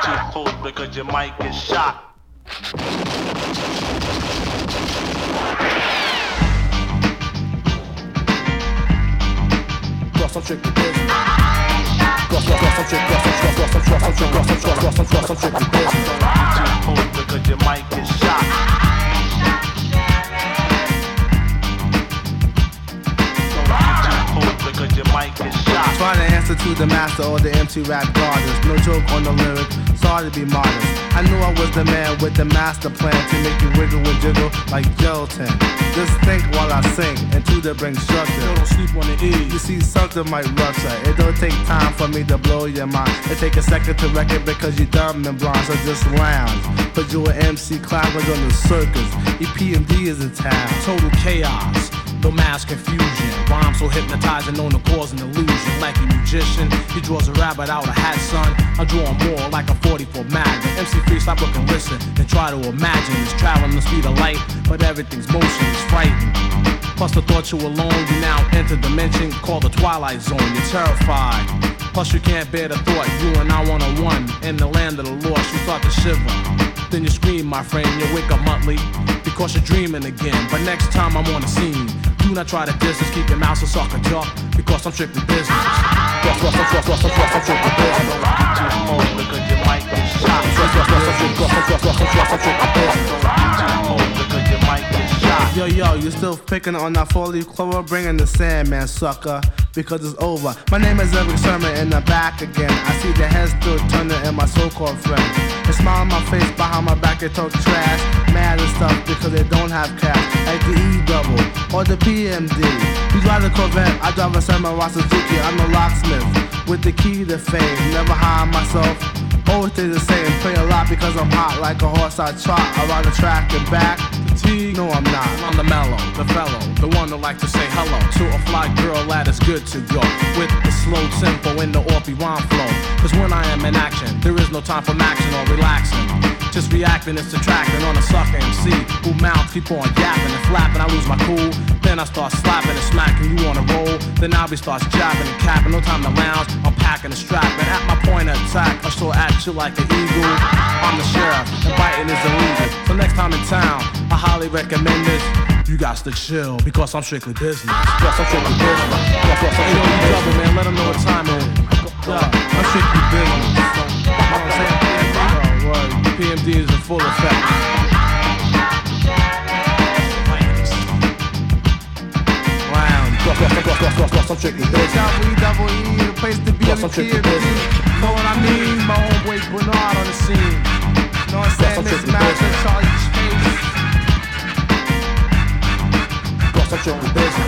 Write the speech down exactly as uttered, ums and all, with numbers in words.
too close because you might get shot. Cross some tricky business. Cross, cross, cross some trick, cross some cross, cross some cross some trick, cross some cross, cross some cross some tricky business. Too close because you might get shot. Because you might get shot. Try to answer to the master or the empty rap goddess. No joke on the lyric, sorry to be modest. I knew I was the man with the master plan to make you wiggle and jiggle like gelatin. Just think while I sing and to the bring structure. Don't sleep on the E. You see something might rupture. It don't take time for me to blow your mind. It take a second to wreck it because you dumb and blind. So just lounge. Cause you an M C clappers on the circus. E P M D is in town. Total chaos, no mass confusion. Rhyme so hypnotizing, known to cause an illusion. Like a magician, he draws a rabbit out of a hat, son. I draw more like a forty-four Magnum. M C free, stop, look and listen, and try to imagine. It's traveling the speed of light, but everything's motion is frightening. Plus the thought you alone, you now enter dimension called the Twilight Zone. You're terrified. Plus you can't bear the thought, you and I one-on-one in the land of the lost. You start to shiver. Then you scream, my friend, you wake up monthly because you're dreaming again. But next time I'm on the scene, do not try to distance, keep your mouth a sucker jaw because I'm strictly business. Cross, cross, cross, cross, cross, cross, I'm strictly business. Too close because you might get shot. Cross, cross, cross, cross, cross, cross, cross, cross, I'm strictly business. Too close because you might get shot. Yo, yo, you still picking on that four-leaf clover, bringing the Sandman, sucker, because it's over. My name is Eric Sermon, and I'm back again. I see the heads still turning in my so-called friends. They smile on my face, behind my back they talk trash, mad and stuff because they don't have cash, like the E double or the P M D. You drive the Corvette, I drive a Samurai Suzuki. I'm the locksmith with the key to fame. Never hire myself, always stay the same. Play a lot because I'm hot like a horse I trot around the track and back. Fatigue? No, I'm not. I'm the mellow, the fellow, the one that like to say hello to a fly girl that is good to go with the slow tempo and the orpy rhyme flow. Cause when I am in action, there is no time for maxing or relaxing. Just reacting and subtracting on a sucker M C who mouths keep on yapping and flapping. I lose my cool, then I start slapping and smacking you on a roll. Then I'll be starts jabbing and capping. No time to lounge, I'm packing and strapping. At my point of attack, I still at you like an eagle. I'm the sheriff, and biting is illegal. So next time in town, I highly recommend this. You got to chill because I'm strictly business. Yes, I'm strictly business. Yes, yes, hey, yo, you double, man. Let them know what time it is. Yeah, I'm strictly business. You know what I'm saying? Oh, word. P M D is in full effect. Lounge. Yes, yes, yes, yes, yes, yes, I'm strictly business. Double E, double E, the place to be Yes, in I'm the strictly P M D. business. Know what I mean? My homeboy Bernard on the scene. Know what I'm saying? I'm This strictly master business. Charlie Chase. Yes, I'm strictly business.